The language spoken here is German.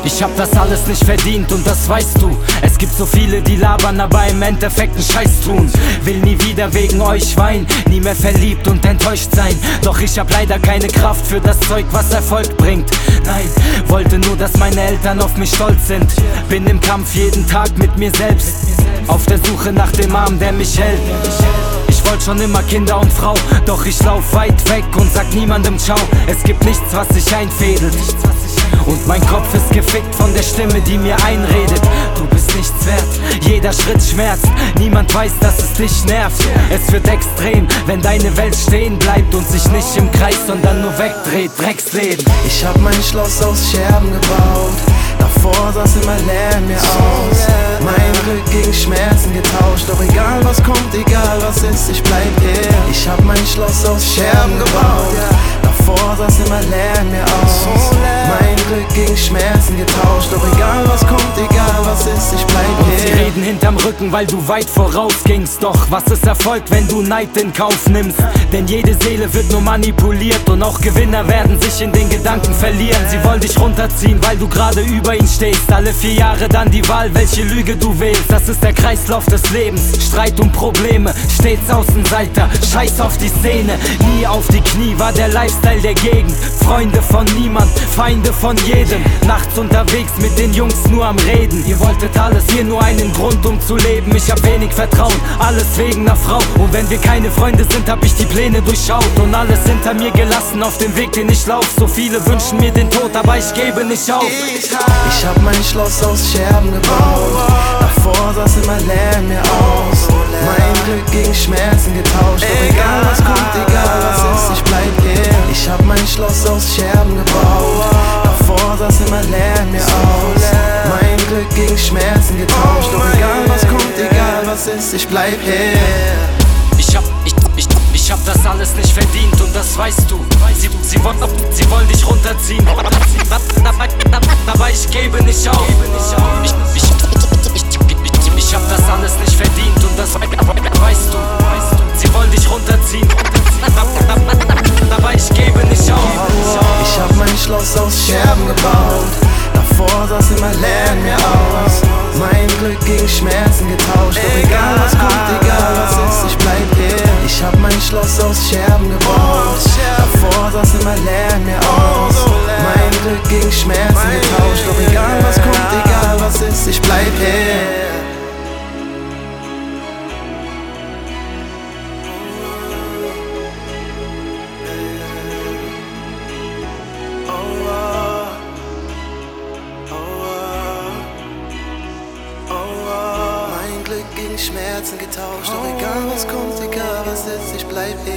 Ich hab das alles nicht verdient und das weißt du. Es gibt so viele, die labern, aber im Endeffekt einen Scheiß tun. Will nie wieder wegen euch weinen, nie mehr verliebt und enttäuscht sein. Doch ich hab leider keine Kraft für das Zeug, was Erfolg bringt. Nein, wollte nur, dass meine Eltern auf mich stolz sind. Bin im Kampf jeden Tag mit mir selbst, auf der Suche nach dem Arm, der mich hält. Ich wollte schon immer Kinder und Frau, doch ich lauf weit weg und sag niemandem Ciao. Es gibt nichts, was sich einfädelt, und mein Kopf ist gefickt von der Stimme, die mir einredet: Du bist nichts wert, jeder Schritt schmerzt, niemand weiß, dass es dich nervt. Es wird extrem, wenn deine Welt stehen bleibt und sich nicht im Kreis, sondern nur wegdreht. Drecksleben. Ich hab mein Schloss aus Scherben gebaut, davor saß immer leer in mir aus. Mein Glück gegen Schmerzen getauscht, doch egal was kommt, egal was ist, ich bleib hier. Ich hab mein Schloss aus Scherben gebaut, davor saß immer leer in mir aus. Mein Glück gegen Schmerzen getauscht, doch egal was kommt, egal was ist, ich bleib hier. Sie reden hinterm Rücken, weil du weit vorausgingst. Doch was ist Erfolg, wenn du Neid in Kauf nimmst? Denn jede Seele wird nur manipuliert und auch Gewinner werden sich in den Gedanken verlieren. Sie wollen dich runterziehen, weil du gerade über ihnen stehst. Alle 4 Jahre dann die Wahl, welche Lüge du wählst. Das ist der Kreislauf des Lebens, Streit und Probleme, stets Außenseiter, scheiß auf die Szene. Nie auf die Knie war der Lifestyle der Gegend. Freunde von niemand, Feinde von jedem. Nachts unterwegs mit den Jungs nur am Reden. Ihr wolltet alles, hier nur einen Grund um zu leben. Ich hab wenig Vertrauen, alles wegen ner Frau. Und wenn wir keine Freunde sind, hab ich die Pläne durchschaut und alles hinter mir gelassen auf dem Weg, den ich lauf. So viele wünschen mir den Tod, aber ich gebe nicht auf. Ich hab mein Schloss aus Scherben gebaut, davor saß immer leer in mir aus. Mein Glück gegen Schmerzen getauscht, doch egal was kommt, egal was ist, ich bleib hier. Ich hab mein Schloss aus Scherben gebaut, davor saß immer leer in mir aus. Mein Glück gegen Schmerzen getauscht, doch egal was kommt, egal was ist, ich bleib hier. Ich hab das alles nicht verdient und das weißt du. Sie wollen dich runterziehen, aber ich gebe nicht auf. Ich hab das alles nicht verdient und das weißt du. Sie wollen dich runterziehen, aber ich gebe nicht auf. Ich hab mein Schloss aus Scherben gebaut, davor saß immer leer in mir aus. Mein Glück gegen Schmerzen getauscht, doch egal was kommt, egal was ist, ich bleib hier. Ich hab mein Schloss aus Scherben gebaut, davor saß immer leer in mir aus. Mein Glück gegen Schmerzen getauscht, doch egal was kommt, egal was ist, ich bleib hier. Schmerzen getauscht, doch egal was kommt, egal was ist, ich bleib hier.